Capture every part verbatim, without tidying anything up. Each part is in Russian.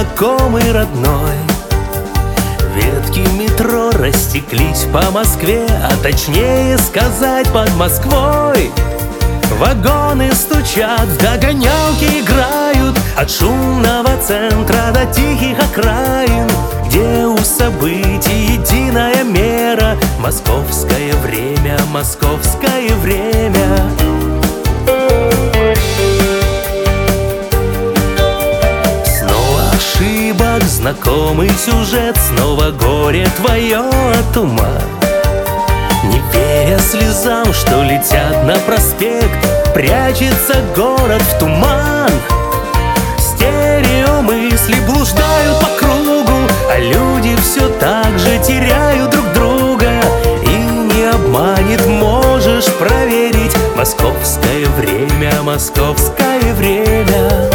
знакомый родной. Ветки метро растеклись по Москве, а точнее сказать под Москвой. Вагоны стучат, в догонялки играют, от шумного центра до тихих окраин, где у событий единая мера. Московское время, московское время. Снова ошибок, знакомый сюжет, снова горе твое от ума. Не веря слезам, что летят на проспект, прячется город в туман. Стереомысли блуждают по кругу, а люди все так же теряют друг друга. И не обманет, можешь проверить. Московское время, московское время.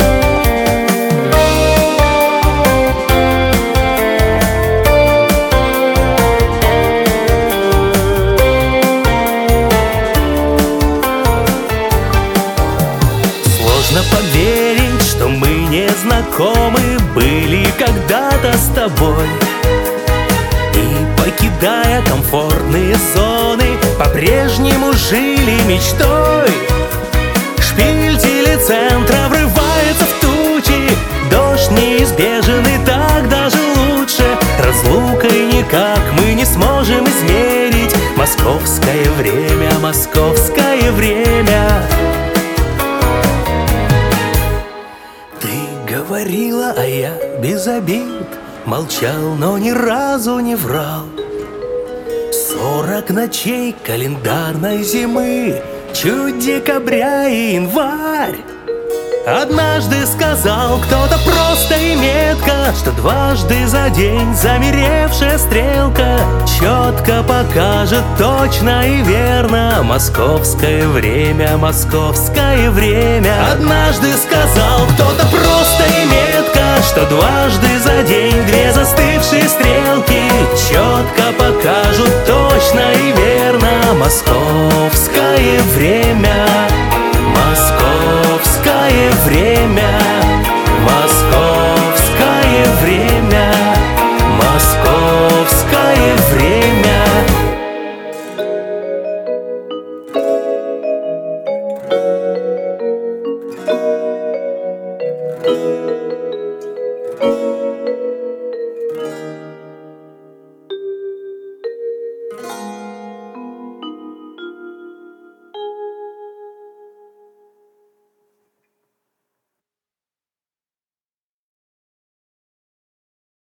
Сложно поверить, что мы не знакомы были когда-то с тобой. И, покидая комфортные зоны, по-прежнему жили мечтой. Шпиль телецентра врывается в тучи, дождь неизбежен, и так даже лучше. Разлукой никак мы не сможем измерить московское время, московское время. Говорила, а я без обид молчал, но ни разу не врал. Сорок ночей календарной зимы, чуть декабря и январь. Однажды сказал кто-то просто и метко, что дважды за день замеревшая стрелка четко покажет точно и верно московское время, московское время. Однажды сказал кто-то просто и метко, что дважды за день две застывшие стрелки четко покажут точно и верно московское время, московское время.